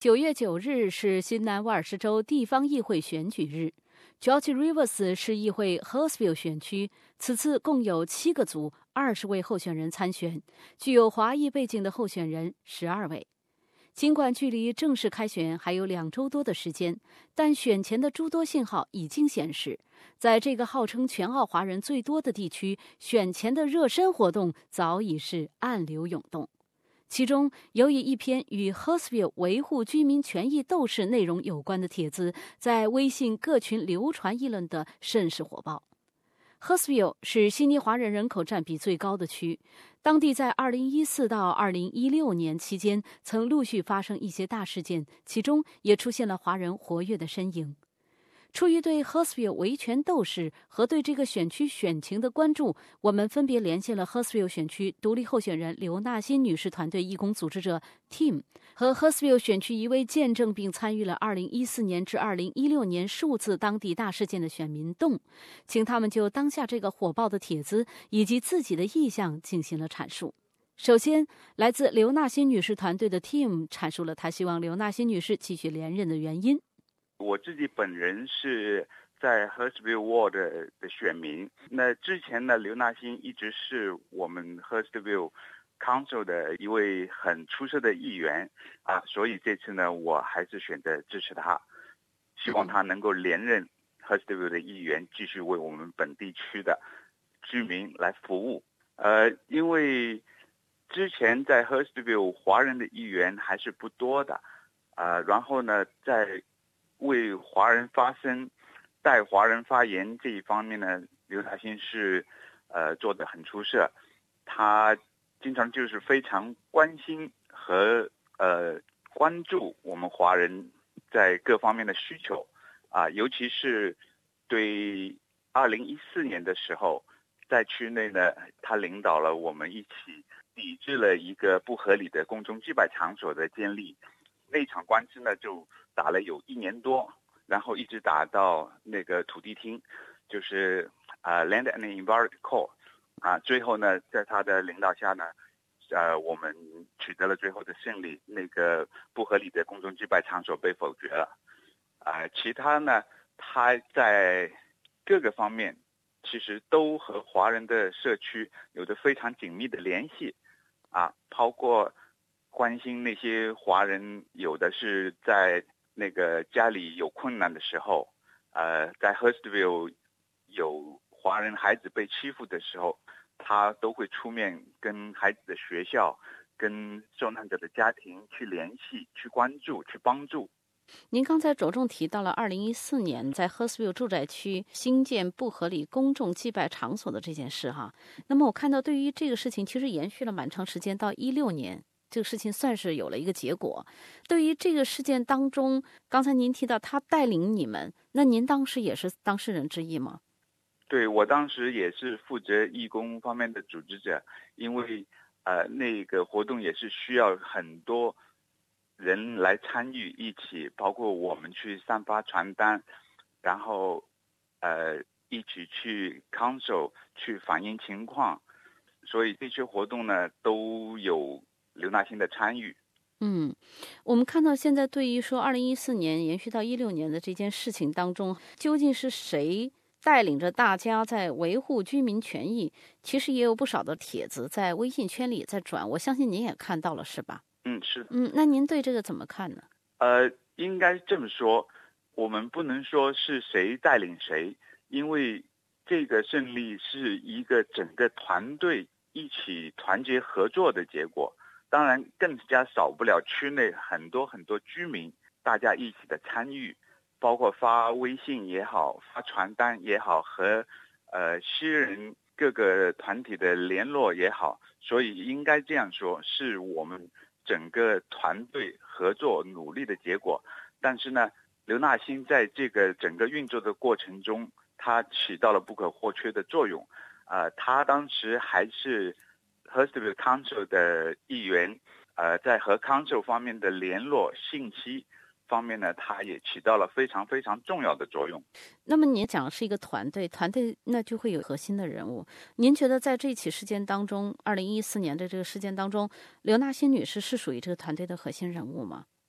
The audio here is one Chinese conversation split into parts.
9月9日是新南威尔士州地方议会选举日。George Rivers 市议会 Hurstville 选区，此次共有7个组20位候选人参选，具有华裔背景的候选人12位。尽管距离正式开选还有2周多的时间，但选前的诸多信号已经显示，在这个号称全澳华人最多的地区，选前的热身活动早已是暗流涌动。其中，由于一篇与 Hurstville 维护居民权益斗士内容有关的帖子，在微信各群流传议论得甚是火爆。Hurstville 是悉尼华人人口占比最高的区，当地在2014到2016年期间曾陆续发生一些大事件，其中也出现了华人活跃的身影。出于对 Hurstville 维权斗士和对这个选区选情的关注，我们分别联系了 Hurstville 选区独立候选人刘纳欣女士团队义工组织者 Tim 和 Hurstville 选区一位见证并参与了2014年至2016年数次当地大事件的选民动，请他们就当下这个火爆的帖子以及自己的意向进行了阐述。首先，来自刘纳欣女士团队的 Tim 阐述了他希望刘纳欣女士继续连任的原因。 我自己本人是在 Hurstville Ward 的选民。那之前呢，刘纳欣一直是我们 Hurstville Council 的一位很出色的议员所以这次呢，我还是选择支持他，希望他能够连任 Hurstville 的议员，继续为我们本地区的居民来服务。因为之前在 Hurstville 华人的议员还是不多的，然后呢，在为华人发声、带华人发言这一方面呢，刘纳欣是做得很出色。他经常就是非常关心和关注我们华人在各方面的需求尤其是对2014年的时候，在区内呢，他领导了我们一起抵制了一个不合理的公众祭拜场所的建立。那场官司呢，就打了有1年多，然后一直打到那个土地厅，就是Land and Environment Court 最后呢，在他的领导下呢，我们取得了最后的胜利，那个不合理的公众祭拜场所被否决了。其他呢，他在各个方面其实都和华人的社区有着非常紧密的联系包括关心那些华人有的是在那个家里有困难的时候，在 Hurstville 有华人孩子被欺负的时候，他都会出面跟孩子的学校、跟受难者的家庭去联系、去关注、去帮助。 您刚才着重提到了2014年在 Hurstville 住宅区新建不合理公众祭拜场所的这件事那么我看到对于这个事情其实延续了蛮长时间，到16年这个事情算是有了一个结果。对于这个事件当中，刚才您提到他带领你们，那您当时也是当事人之一吗？ 对，我当时也是负责义工方面的组织者，因为那个活动也是需要很多人来参与一起，包括我们去散发传单，然后一起去 council 去反映情况，所以这些活动呢都有刘纳欣的参与。 我们看到现在对于说2014年延续到16年的这件事情当中，究竟是谁带领着大家在维护居民权益，其实也有不少的帖子在微信圈里在转，我相信您也看到了是吧？ 是的。 那您对这个怎么看呢？ 应该这么说，我们不能说是谁带领谁，因为这个胜利是一个整个团队一起团结合作的结果。当然更加少不了区内很多居民大家一起的参与，包括发微信也好，发传单也好，和西人各个团体的联络也好，所以应该这样说，是我们整个团队合作努力的结果。但是呢，刘纳欣在这个整个运作的过程中，他起到了不可或缺的作用。他当时还是Hurstville Council 的议员，在和 Council 方面的联络信息方面呢，它也起到了非常非常重要的作用。 那么您讲的是一个团队那就会有核心的人物。您觉得在这起事件当中，2014年的这个事件当中，刘纳欣女士是属于这个团队的核心人物吗？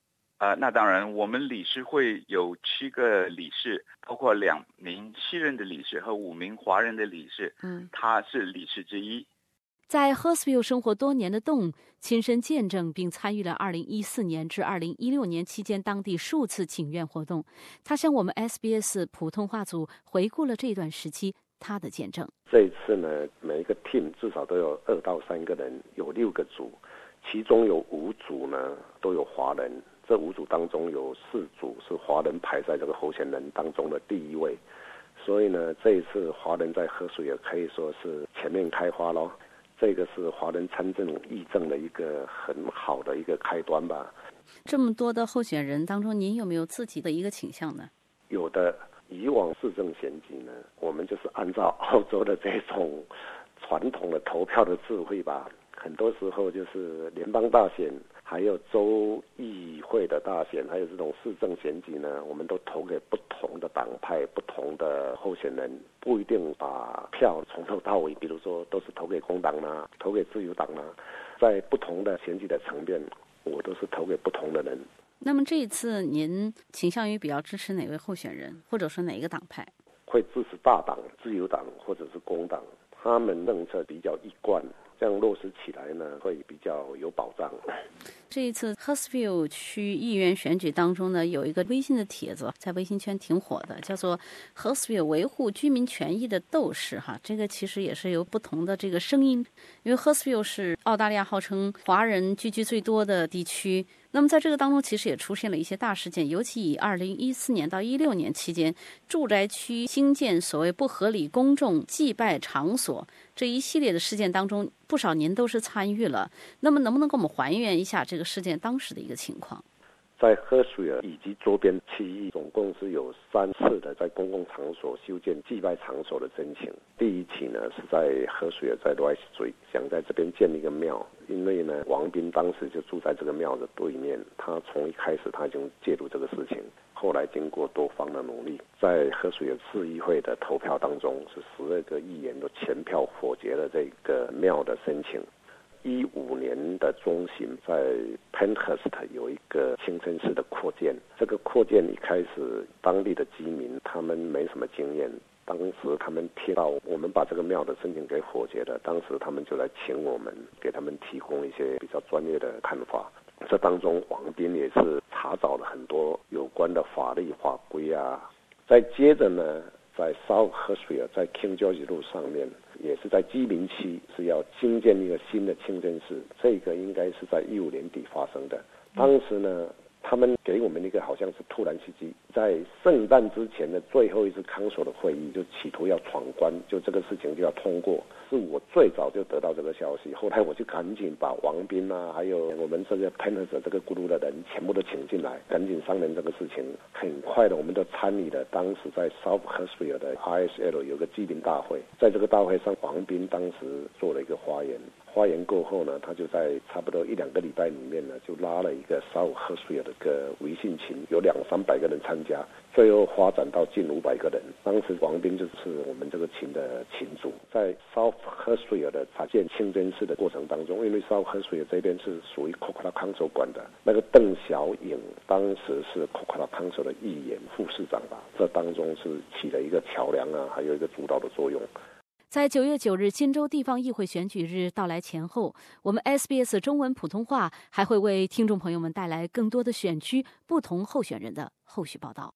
那当然，我们理事会有7个理事，包括2名西人的理事和5名华人的理事。他是理事之一。 在 Hurstville 生活多年的洞亲身见证并参与了2014年至2016年期间当地数次请愿活动。他向我们 SBS 普通话组回顾了这段时期他的见证。 这一次呢，每一个 team 至少都有2到3个人，有6个组，其中有5组呢都有华人。这5组当中有4组是华人排在这个候选人当中的第1位，所以呢，这一次华人在Hurstville可以说是全面开花咯。这个是华人参政议政的一个很好的一个开端吧。 这么多的候选人当中，您有没有自己的一个倾向呢？ 有的。以往市政选举呢，我们就是按照澳洲的这种传统的投票的智慧吧，很多时候就是联邦大选，还有州议会的大选，还有这种市政选举呢，我们都投给不同的党派、不同的候选人，不一定把票从头到尾，比如说都是投给工党啦，投给自由党啦，在不同的选举的层面，我都是投给不同的人。 那么这一次您倾向于比较支持哪位候选人，或者说哪一个党派？ 会支持大党、自由党或者是工党，他们政策比较一贯，这样落实起来呢，会比较有保障。 这一次 Hurstville 区议员选举当中呢，有一个微信的帖子在微信圈挺火的，叫做 Hurstville 维护居民权益的斗士哈。这个其实也是有不同的这个声音，因为 Hurstville 是澳大利亚号称华人聚居最多的地区。那么在这个当中其实也出现了一些大事件，尤其以2014年到16年期间，住宅区兴建所谓不合理公众祭拜场所这一系列的事件当中，不少您都是参与了。那么能不能给我们还原一下这个事件当时的一个情况？ 在Hurstville以及周边区域，总共是有3次的在公共场所修建祭拜场所的申请。第1起呢是在Hurstville，在 Rice Street， 想在这边建一个庙，因为呢王斌当时就住在这个庙的对面，他从一开始他已经介入这个事情，后来经过多方的努力，在Hurstville市议会的投票当中，是12个议员都全票否决了这个庙的申请。15年的中旬，在 Penhurst 有一个清真寺的扩建。这个扩建一开始，当地的居民他们没什么经验，当时他们听到我们把这个庙的申请给否决了，当时他们就来请我们，给他们提供一些比较专业的看法。这当中，王斌也是查找了很多有关的法律法规啊。再接着呢，在 South Hurstville， 在 King George 路上面，也是在居民区是要新建一个新的清真寺，这个应该是在15年底发生的。当时呢，他们给我们一个好像是突然袭击，在圣诞之前的最后一次康索的会议，就企图要闯关，就这个事情就要通过。是我最早就得到这个消息，后来我就赶紧把王斌啊，还有我们这个 Penhurst 这个咕噜的人全部都请进来，赶紧商量这个事情。很快的，我们都参与了当时在 South Hurstville 的 RSL 有个居民大会，在这个大会上，王斌当时做了一个发言。发言过后呢，他就在差不多1-2个礼拜里面呢，就拉了一个 South Hurstville 的个微信群，有200-300个人参加，最后发展到近500个人。当时王斌就是我们这个群的群主。在 South Hurstville 的搭建清真寺的过程当中，因为 South Hurstville 这边是属于 Coquitlam Council 管的，那个邓小颖当时是 Coquitlam Council 的议员、副市长吧，这当中是起了一个桥梁啊，还有一个主导的作用。 在9月9日金州地方议会选举日到来前后，我们 SBS 中文普通话还会为听众朋友们带来更多的选区不同候选人的后续报道。